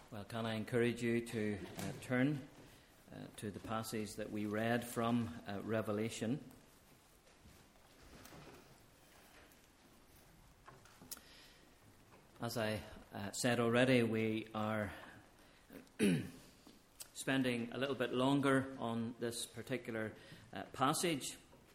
Well, can I encourage you to turn to the passage that we read from Revelation. As I said already, we are spending a little bit longer on this particular passage.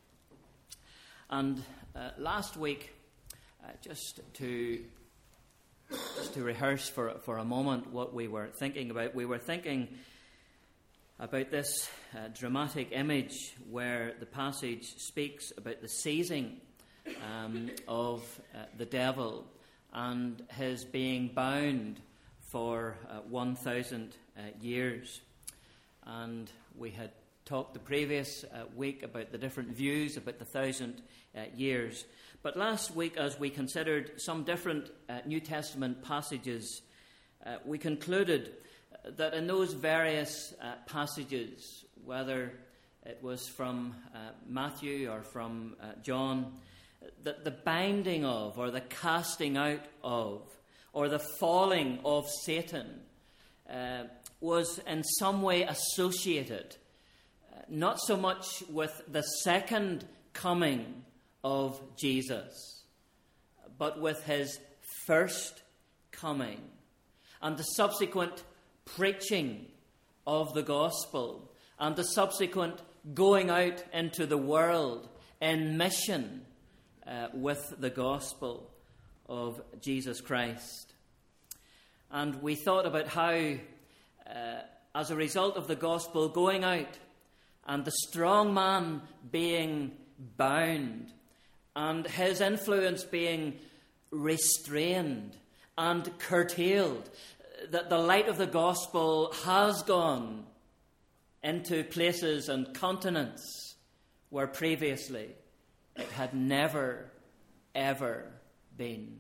And last week, just to rehearse for a moment what we were thinking about. We were thinking about this dramatic image where the passage speaks about the seizing of the devil and his being bound for 1,000 years. And we had talked the previous week about the different views about the 1,000 years. But last week, as we considered some different New Testament passages, we concluded that in those various passages, whether it was from Matthew or from John, that the binding of, or the casting out of, or the falling of Satan was in some way associated, not so much with the second coming of Jesus, but with his first coming and the subsequent preaching of the gospel and the subsequent going out into the world in mission with the gospel of Jesus Christ. And we thought about how, as a result of the gospel going out and the strong man being bound and his influence being restrained and curtailed, that the light of the gospel has gone into places and continents where previously it had never, ever been.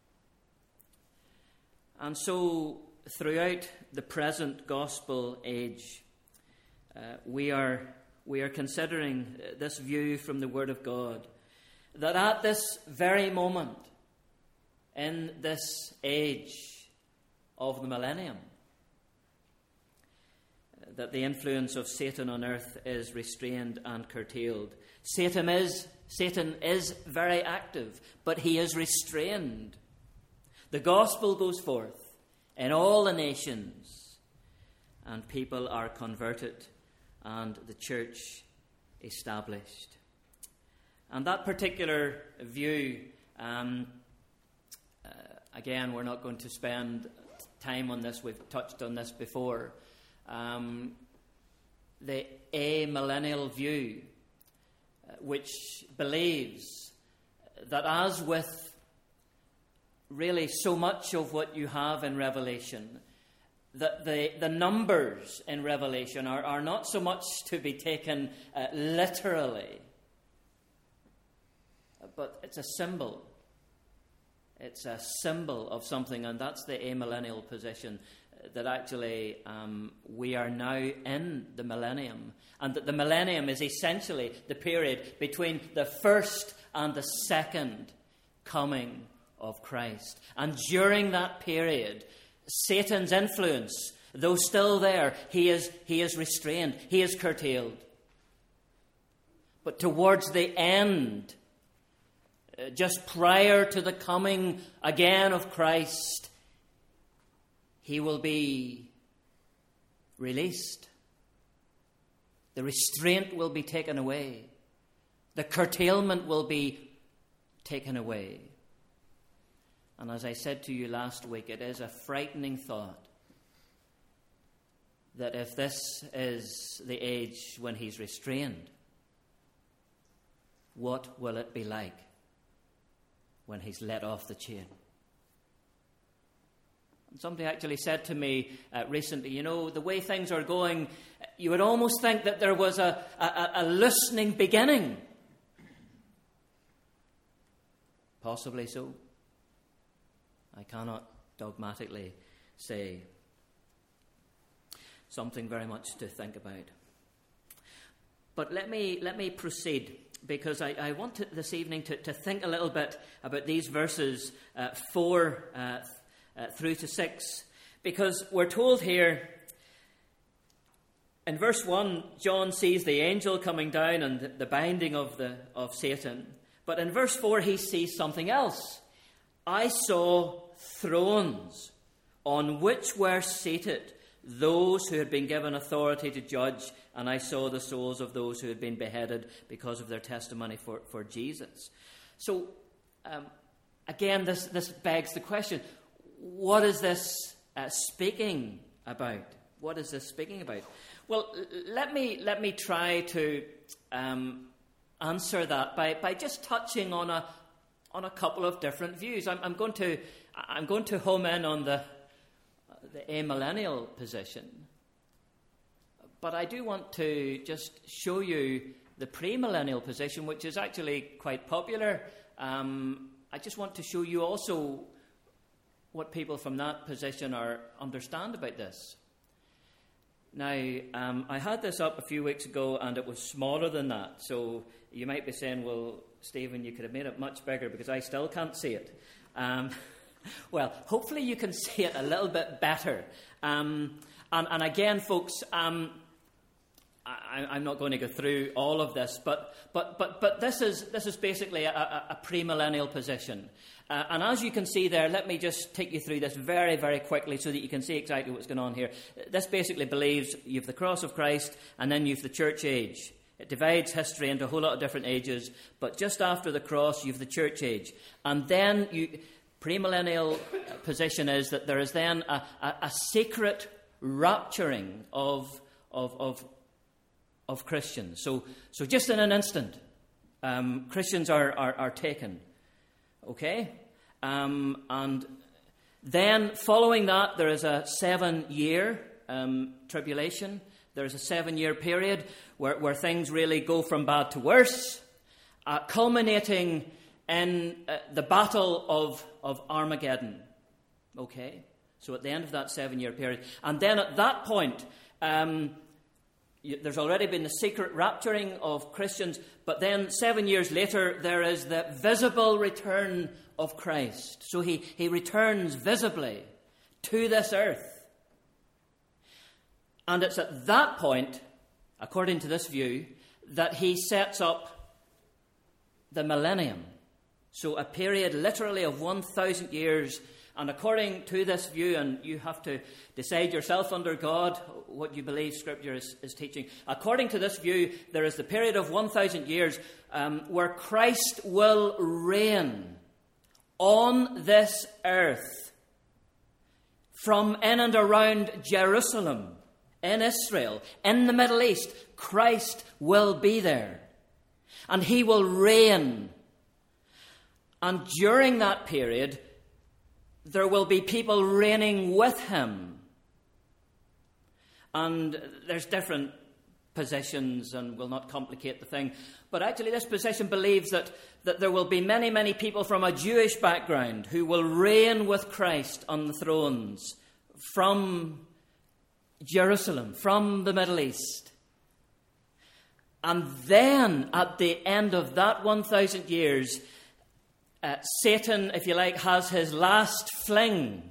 And so, throughout the present gospel age, we are considering this view from the Word of God, that at this very moment, in this age of the millennium, that the influence of Satan on earth is restrained and curtailed. Satan is very active, but he is restrained. The gospel goes forth in all the nations, and people are converted, and the church established. And that particular view, again, we're not going to spend time on this, we've touched on this before. The amillennial view, which believes that as with really so much of what you have in Revelation, that the numbers in Revelation are not so much to be taken literally, but it's a symbol. It's a symbol of something, and that's the amillennial position, that actually we are now in the millennium, and that the millennium is essentially the period between the first and the second coming of Christ. And during that period, Satan's influence, though still there, he is restrained, he is curtailed. But towards the end, just prior to the coming again of Christ, he will be released. The restraint will be taken away. The curtailment will be taken away. And as I said to you last week, it is a frightening thought that if this is the age when he's restrained, what will it be like when he's let off the chain? Somebody actually said to me recently, the way things are going, you would almost think that there was a loosening beginning. Possibly so. I cannot dogmatically say. Something very much to think about. But let me proceed, because I want this evening to think a little bit about these verses 4 through to 6, Because we're told here, in verse 1, John sees the angel coming down and the binding of Satan. But in verse 4, he sees something else. I saw thrones on which were seated those who had been given authority to judge, and I saw the souls of those who had been beheaded because of their testimony for Jesus. So, again, this begs the question, what is this speaking about? What is this speaking about? Well, let me try to answer that by just touching on a couple of different views. I'm going to home in on the amillennial position, but I do want to just show you the premillennial position, which is actually quite popular. I just want to show you also what people from that position understand about this. Now, I had this up a few weeks ago, and it was smaller than that. So you might be saying, well, Stephen, you could have made it much bigger, because I still can't see it. Well, hopefully you can see it a little bit better. And again, folks, I'm not going to go through all of this, but this is basically a premillennial position. And as you can see there, let me just take you through this very, very quickly so that you can see exactly what's going on here. This basically believes you've the cross of Christ, and then you've the church age. It divides history into a whole lot of different ages, but just after the cross, you've the church age. And then premillennial position is that there is then a secret rapturing of Christians. So just in an instant, Christians are taken. Okay? And then following that, there is a 7-year tribulation. There is a 7-year period where things really go from bad to worse, culminating in the battle of Armageddon. Okay? So at the end of that 7-year period. And then at that point, there's already been the secret rapturing of Christians, but then 7 years later, there is the visible return of Christ. So he returns visibly to this earth. And it's at that point, according to this view, that he sets up the millennium. So a period literally of 1,000 years. And according to this view, and you have to decide yourself under God what you believe Scripture is teaching. According to this view, there is the period of 1,000 years where Christ will reign on this earth from in and around Jerusalem, in Israel, in the Middle East. Christ will be there, and he will reign. And during that period, there will be people reigning with him. And there's different positions, and we'll not complicate the thing. But actually this position believes that there will be many, many people from a Jewish background who will reign with Christ on the thrones from Jerusalem, from the Middle East. And then at the end of that 1,000 years, Satan, if you like, has his last fling.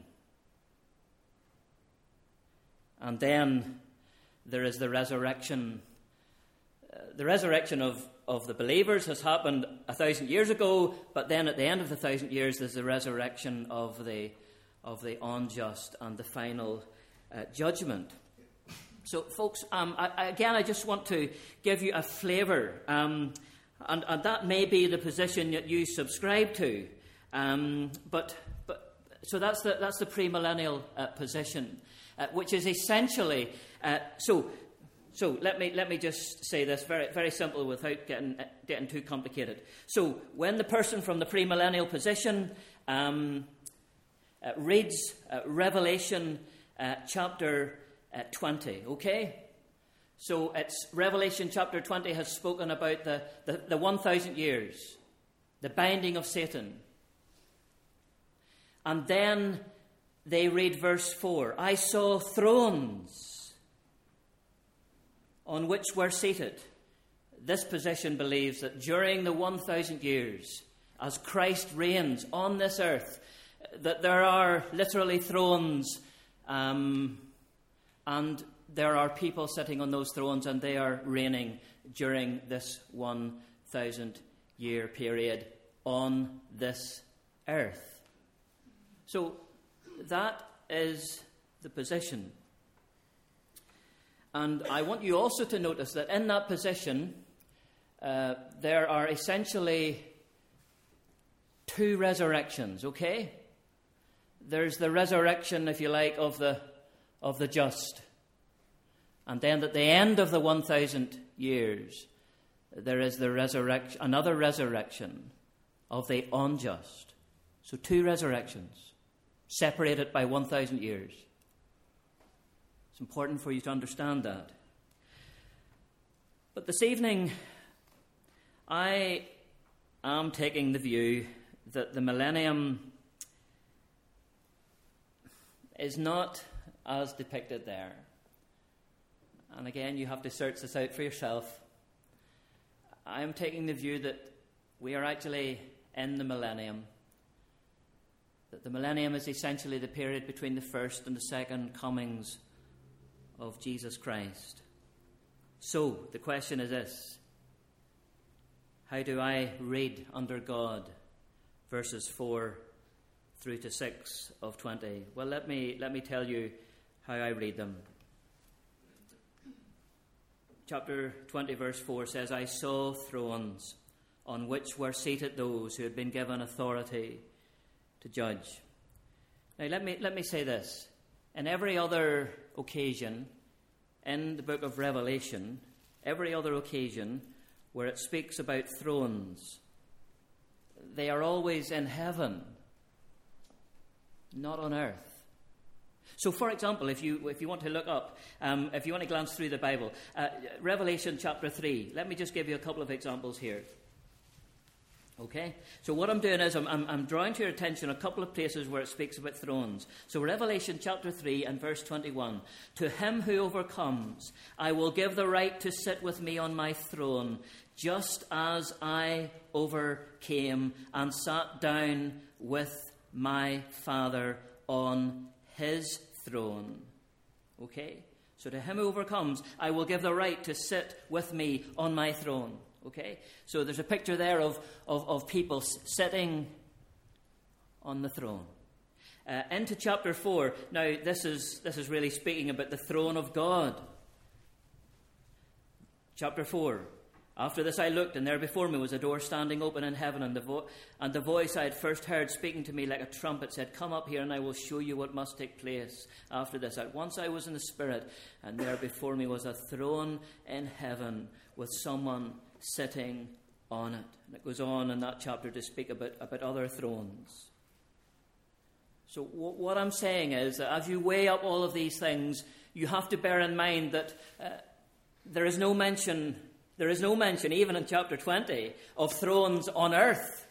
And then there is the resurrection. The resurrection of the believers has happened 1,000 years ago, but then at the end of the 1,000 years, there's the resurrection of the unjust and the final judgment. So, folks, I just want to give you a flavour. And that may be the position that you subscribe to, but so that's the premillennial position, which is essentially so. Let me just say this very very simple without getting too complicated. So when the person from the premillennial position reads Revelation chapter 20, okay. So it's Revelation chapter 20 has spoken about the 1,000 years, the binding of Satan. And then they read verse 4. I saw thrones on which were seated. This position believes that during the 1,000 years, as Christ reigns on this earth, that there are literally thrones And there are people sitting on those thrones, and they are reigning during this 1,000-year period on this earth. So that is the position. And I want you also to notice that in that position, there are essentially two resurrections, okay? There's the resurrection, if you like, of the just. And then at the end of the 1,000 years, there is the resurrection, another resurrection of the unjust. So two resurrections, separated by 1,000 years. It's important for you to understand that. But this evening, I am taking the view that the millennium is not as depicted there. And again, you have to search this out for yourself. I am taking the view that we are actually in the millennium. That the millennium is essentially the period between the first and the second comings of Jesus Christ. So, the question is this: how do I read under God verses 4 through to 6 of 20? Well, let me tell you how I read them. Chapter 20, verse 4 says, I saw thrones on which were seated those who had been given authority to judge. Now, let me say this. In every other occasion in the book of Revelation, every other occasion where it speaks about thrones, they are always in heaven, not on earth. So, for example, if you want to look up, if you want to glance through the Bible, Revelation chapter 3, let me just give you a couple of examples here. Okay? So what I'm doing is I'm drawing to your attention a couple of places where it speaks about thrones. So Revelation chapter 3 and verse 21. To him who overcomes, I will give the right to sit with me on my throne, just as I overcame and sat down with my Father on his throne. Okay? So to him who overcomes, I will give the right to sit with me on my throne. Okay? So there's a picture there of people sitting on the throne. Into chapter 4. Now, this is really speaking about the throne of God. Chapter 4. After this I looked, and there before me was a door standing open in heaven, and the voice I had first heard speaking to me like a trumpet said, Come up here, and I will show you what must take place after this. At once I was in the Spirit, and there before me was a throne in heaven with someone sitting on it. And it goes on in that chapter to speak about other thrones. So what I'm saying is that as you weigh up all of these things, you have to bear in mind that there is no mention, even in chapter 20, of thrones on earth.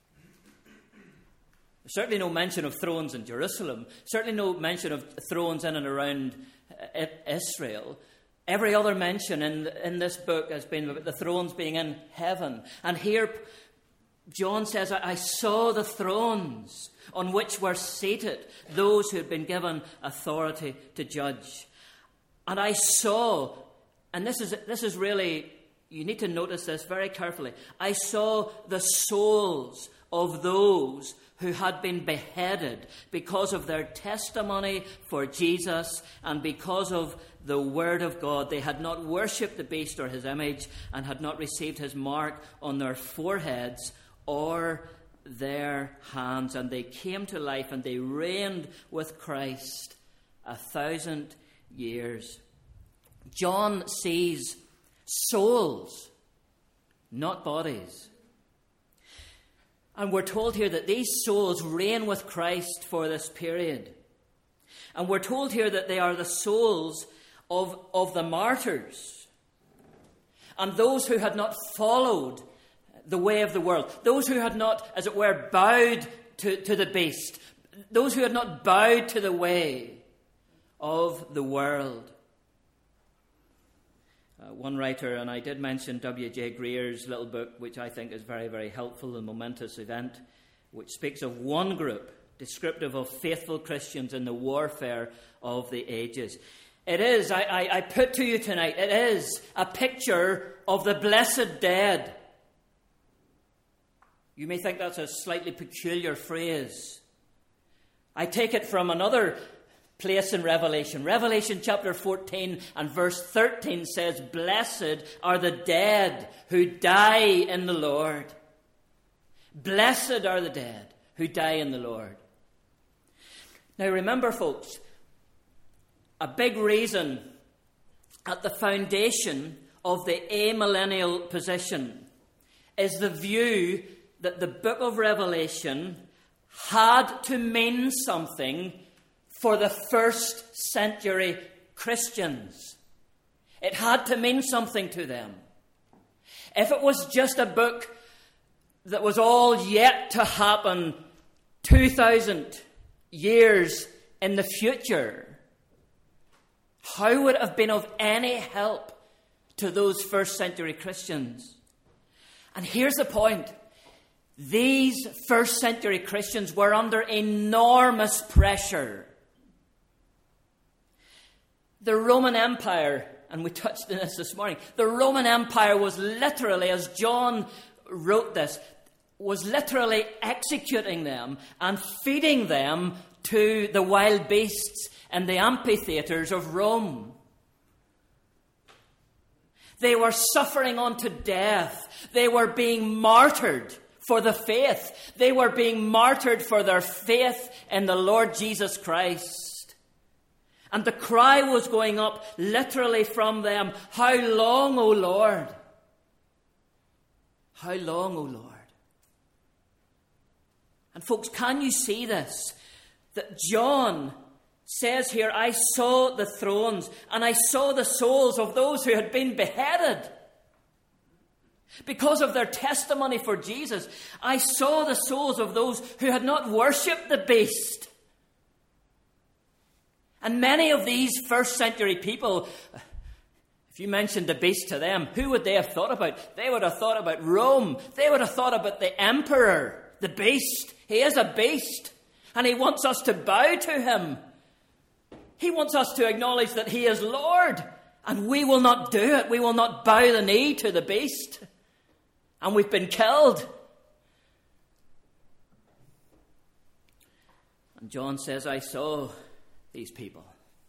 There's certainly no mention of thrones in Jerusalem. Certainly no mention of thrones in and around Israel. Every other mention in this book has been about the thrones being in heaven. And here, John says, I saw the thrones on which were seated those who had been given authority to judge. And I saw, and this is really, you need to notice this very carefully. I saw the souls of those who had been beheaded because of their testimony for Jesus and because of the Word of God. They had not worshipped the beast or his image and had not received his mark on their foreheads or their hands. And they came to life and they reigned with Christ 1,000 years. John sees souls, not bodies. And we're told here that these souls reign with Christ for this period. And we're told here that they are the souls of the martyrs and those who had not followed the way of the world, those who had not, as it were, bowed to the beast, those who had not bowed to the way of the world. One writer, and I did mention W.J. Greer's little book, which I think is very, very helpful, The Momentous Event, which speaks of one group descriptive of faithful Christians in the warfare of the ages. It is, I put to you tonight, it is a picture of the blessed dead. You may think that's a slightly peculiar phrase. I take it from another place in Revelation. Revelation chapter 14 and verse 13 says, "Blessed are the dead who die in the Lord." Blessed are the dead who die in the Lord. Now remember, folks, a big reason at the foundation of the amillennial position is the view that the book of Revelation had to mean something for the first century Christians. It had to mean something to them. If it was just a book that was all yet to happen 2,000 years in the future, how would it have been of any help to those first century Christians? And here's the point. These first century Christians were under enormous pressure. The Roman Empire, and we touched on this morning, the Roman Empire was literally, as John wrote this, was literally executing them and feeding them to the wild beasts in the amphitheaters of Rome. They were suffering unto death. They were being martyred for the faith. They were being martyred for their faith in the Lord Jesus Christ. And the cry was going up literally from them, "How long, O Lord? How long, O Lord?" And folks, can you see this? That John says here, "I saw the thrones and I saw the souls of those who had been beheaded because of their testimony for Jesus. I saw the souls of those who had not worshipped the beast." And many of these first century people, if you mentioned the beast to them, who would they have thought about? They would have thought about Rome. They would have thought about the emperor, the beast. He is a beast, and he wants us to bow to him. He wants us to acknowledge that he is Lord, and we will not do it. We will not bow the knee to the beast, and we've been killed. And John says, "I saw these people."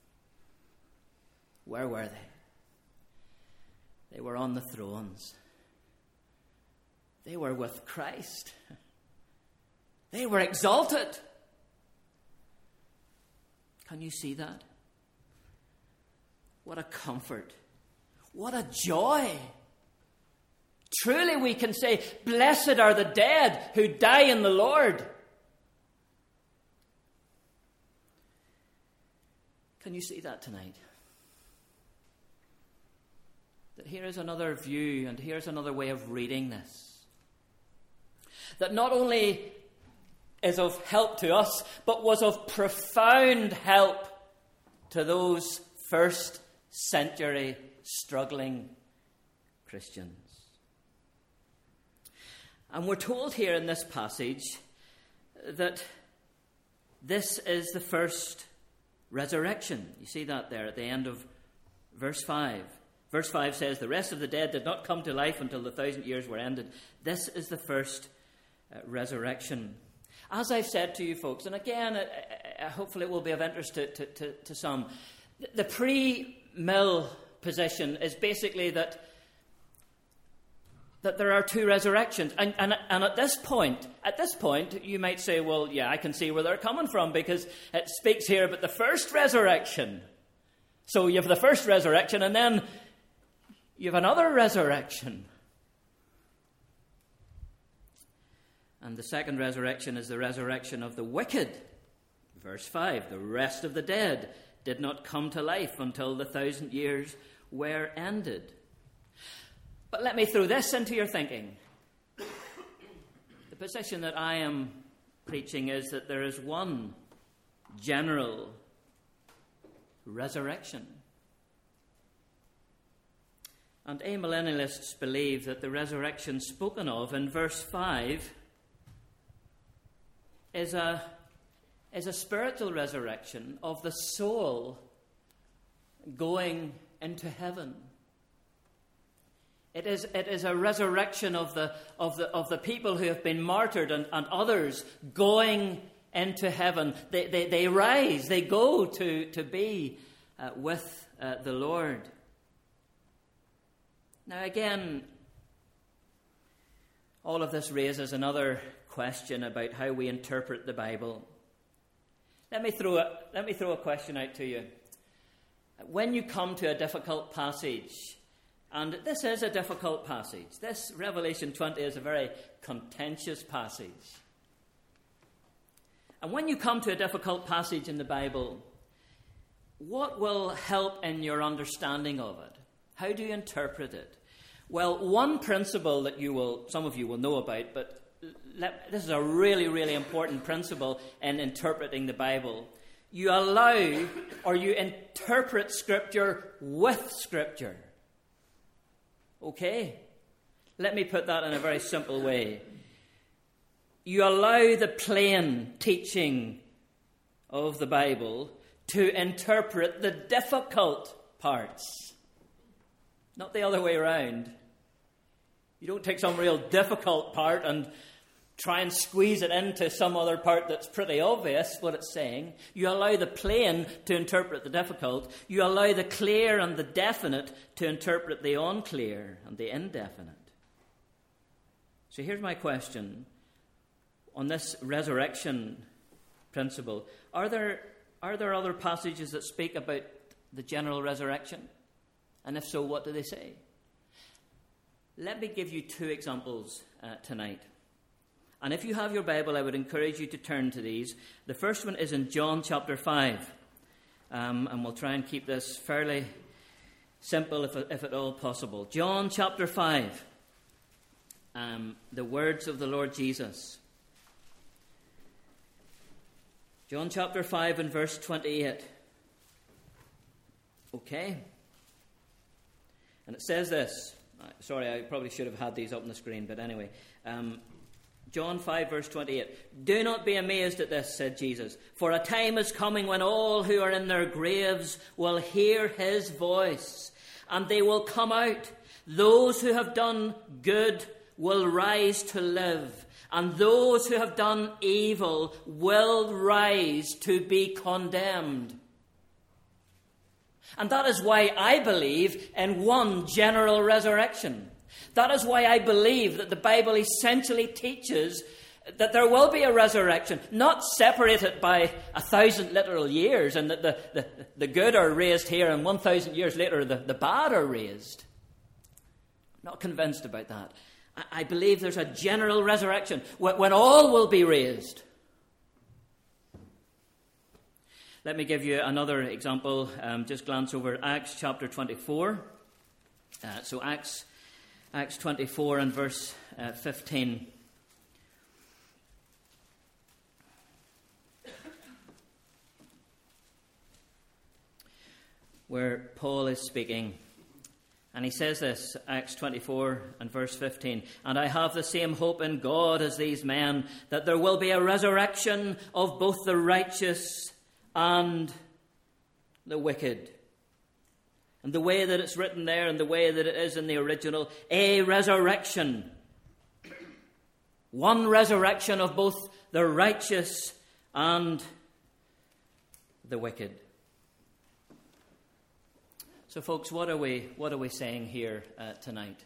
Where were they? They were on the thrones. They were with Christ. They were exalted. Can you see that? What a comfort. What a joy. Truly we can say, "Blessed are the dead who die in the Lord." Can you see that tonight? That here is another view, and here's another way of reading this. That not only is of help to us, but was of profound help to those first century struggling Christians. And we're told here in this passage that this is the first resurrection. You see that there at the end of verse 5. Verse 5 says, "The rest of the dead did not come to life until the 1,000 years were ended." This is the first resurrection. As I've said to you folks, and again, hopefully it will be of interest to some, the pre-mill position is basically that there are two resurrections. And at this point, you might say, "Well, yeah, I can see where they're coming from, because it speaks here about the first resurrection." So you have the first resurrection, and then you have another resurrection. And the second resurrection is the resurrection of the wicked. Verse 5, "The rest of the dead did not come to life until the 1,000 years were ended." But let me throw this into your thinking. The position that I am preaching is that there is one general resurrection. And amillennialists believe that the resurrection spoken of in verse 5 is is a spiritual resurrection of the soul going into heaven. It is a resurrection of the people who have been martyred and others going into heaven. They rise, they go to be with the Lord. Now again, all of this raises another question about how we interpret the Bible. Let me throw a question out to you. When you come to a difficult passage, and this is a difficult passage, this Revelation 20 is a very contentious passage. And when you come to a difficult passage in the Bible, what will help in your understanding of it? How do you interpret it? Well, one principle that some of you will know about, but this is a really, really important principle in interpreting the Bible. You allow or you interpret Scripture with Scripture. Okay? Let me put that in a very simple way. You allow the plain teaching of the Bible to interpret the difficult parts. Not the other way around. You don't take some real difficult part and try and squeeze it into some other part that's pretty obvious what it's saying. You allow the plain to interpret the difficult. You allow the clear and the definite to interpret the unclear and the indefinite. So here's my question. On this resurrection principle, are there other passages that speak about the general resurrection? And if so, what do they say? Let me give you two examples tonight. And if you have your Bible, I would encourage you to turn to these. The first one is in John chapter 5. And we'll try and keep this fairly simple if at all possible. John chapter 5. The words of the Lord Jesus. John chapter 5 and verse 28. Okay. And it says this. Sorry, I probably should have had these up on the screen, but anyway. John 5 verse 28. Do not be amazed at this, said Jesus, for a time is coming when all who are in their graves will hear his voice, and they will come out. Those who have done good will rise to live, and those who have done evil will rise to be condemned. And that is why I believe in one general resurrection. That is why I believe that the Bible essentially teaches that there will be a resurrection, not separated by 1,000 literal years, and that the good are raised here and 1,000 years later the bad are raised. I'm not convinced about that. I believe there's a general resurrection when all will be raised. Let me give you another example. Just glance over Acts chapter 24. So Acts 24 and verse 15. Where Paul is speaking. And he says this, Acts 24 and verse 15. And I have the same hope in God as these men, that there will be a resurrection of both the righteous and the wicked. And the way that it's written there and the way that it is in the original, a resurrection. One resurrection of both the righteous and the wicked. So folks, what are we saying here tonight?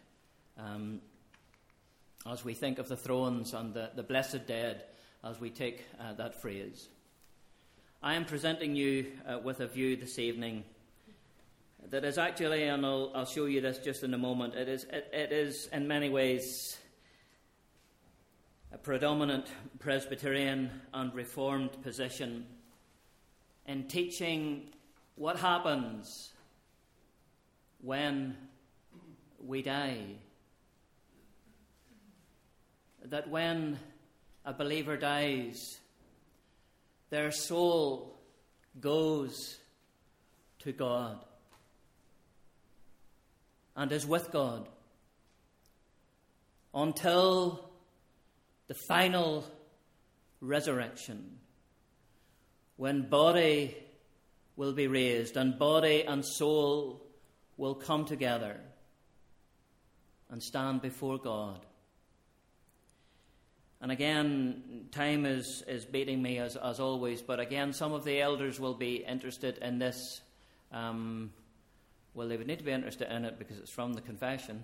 As we think of the thrones and the blessed dead, as we take that phrase. I am presenting you with a view this evening that is actually, and I'll show you this just in a moment, it is in many ways a predominant Presbyterian and Reformed position in teaching what happens when we die. That when a believer dies, their soul goes to God and is with God until the final resurrection, when body will be raised and body and soul will come together and stand before God. And again, time is beating me as always, but again, some of the elders will be interested in this. Well, they would need to be interested in it because it's from the confession.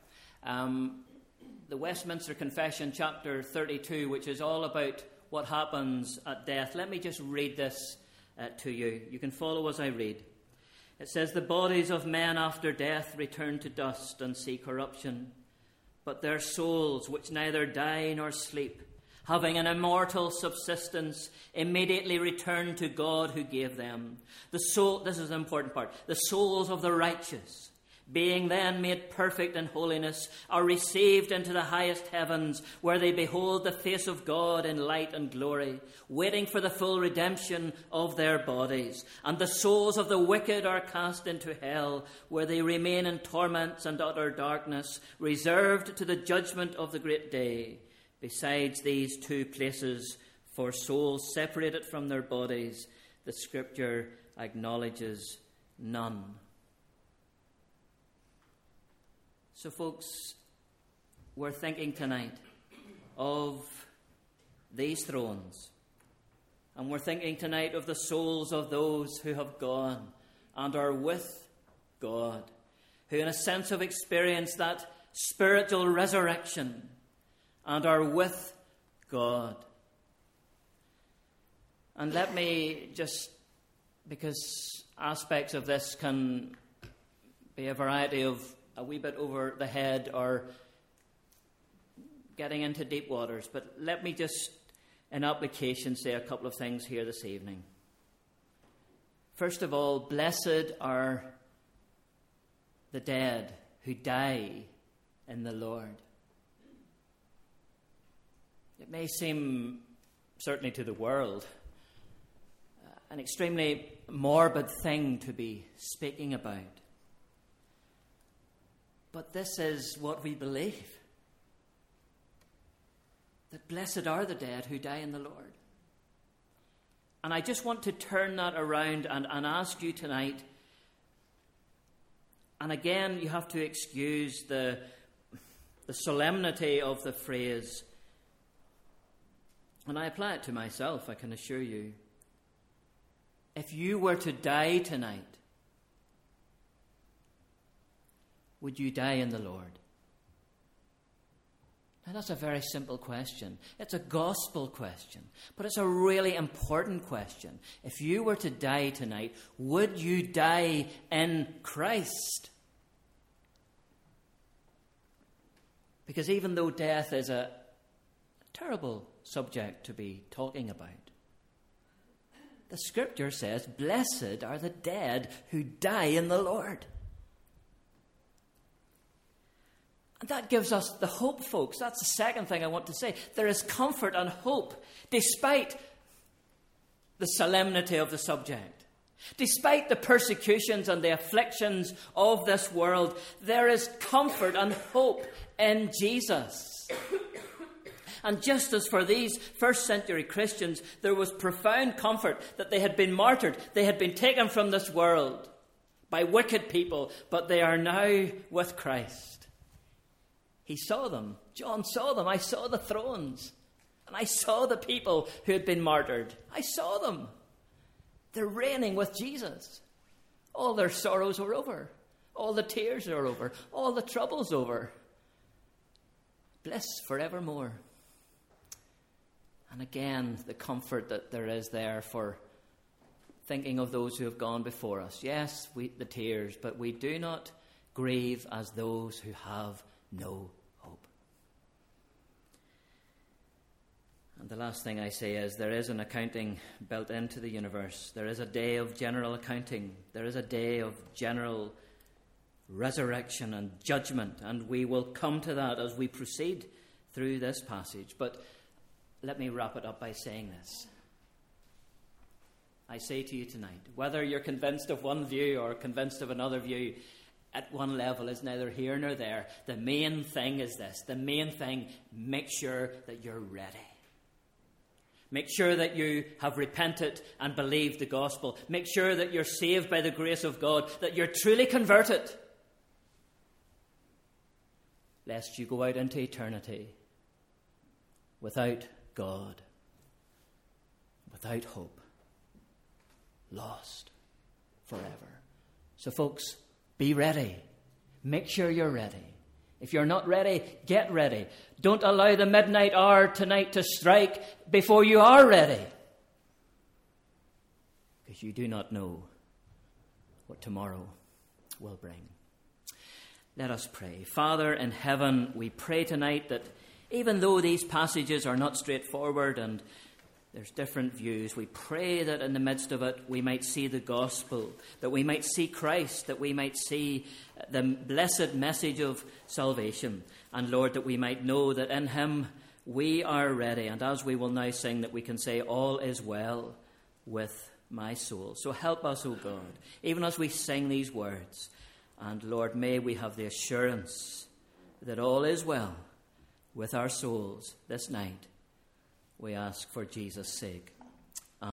The Westminster Confession, chapter 32, which is all about what happens at death. Let me just read this to you. You can follow as I read. It says, "The bodies of men after death return to dust and see corruption, but their souls, which neither die nor sleep, having an immortal subsistence, immediately return to God who gave them. The soul," this is the important part, "the souls of the righteous, being then made perfect in holiness, are received into the highest heavens, where they behold the face of God in light and glory, waiting for the full redemption of their bodies. And the souls of the wicked are cast into hell, where they remain in torments and utter darkness, reserved to the judgment of the great day. Besides these two places, for souls separated from their bodies, the Scripture acknowledges none." So, folks, we're thinking tonight of these thrones. And we're thinking tonight of the souls of those who have gone and are with God, who in a sense have experienced that spiritual resurrection and are with God. And let me just, because aspects of this can be a variety of a wee bit over the head or getting into deep waters, but let me just, in application, say a couple of things here this evening. First of all, blessed are the dead who die in the Lord. It may seem, certainly to the world, an extremely morbid thing to be speaking about. But this is what we believe. That blessed are the dead who die in the Lord. And I just want to turn that around and ask you tonight, and again you have to excuse the solemnity of the phrase, and I apply it to myself, I can assure you. If you were to die tonight, would you die in the Lord? Now, that's a very simple question. It's a gospel question, but it's a really important question. If you were to die tonight, would you die in Christ? Because even though death is a terrible subject to be talking about, the Scripture says, blessed are the dead who die in the Lord. And that gives us the hope, folks. That's the second thing I want to say. There is comfort and hope despite the solemnity of the subject. Despite the persecutions and the afflictions of this world, there is comfort and hope in Jesus. And just as for these first century Christians, there was profound comfort that they had been martyred, they had been taken from this world by wicked people, but they are now with Christ. He saw them. John saw them. I saw the thrones. And I saw the people who had been martyred. I saw them. They're reigning with Jesus. All their sorrows are over. All the tears are over. All the troubles over. Bliss forevermore. And again, the comfort that there is there for thinking of those who have gone before us. Yes, the tears, but we do not grieve as those who have no hope. And the last thing I say is there is an accounting built into the universe. There is a day of general accounting. There is a day of general resurrection and judgment, and we will come to that as we proceed through this passage. But let me wrap it up by saying this. I say to you tonight, whether you're convinced of one view or convinced of another view, at one level is neither here nor there. The main thing is this. The main thing, make sure that you're ready. Make sure that you have repented and believed the gospel. Make sure that you're saved by the grace of God, that you're truly converted, lest you go out into eternity without God, without hope, lost forever. So folks, be ready. Make sure you're ready. If you're not ready, get ready. Don't allow the midnight hour tonight to strike before you are ready, because you do not know what tomorrow will bring. Let us pray. Father in heaven, we pray tonight that even though these passages are not straightforward and there's different views, we pray that in the midst of it we might see the gospel, that we might see Christ, that we might see the blessed message of salvation. And Lord, that we might know that in him we are ready. And as we will now sing, that we can say, all is well with my soul. So help us, O God, even as we sing these words. And Lord, may we have the assurance that all is well with our souls this night. We ask for Jesus' sake.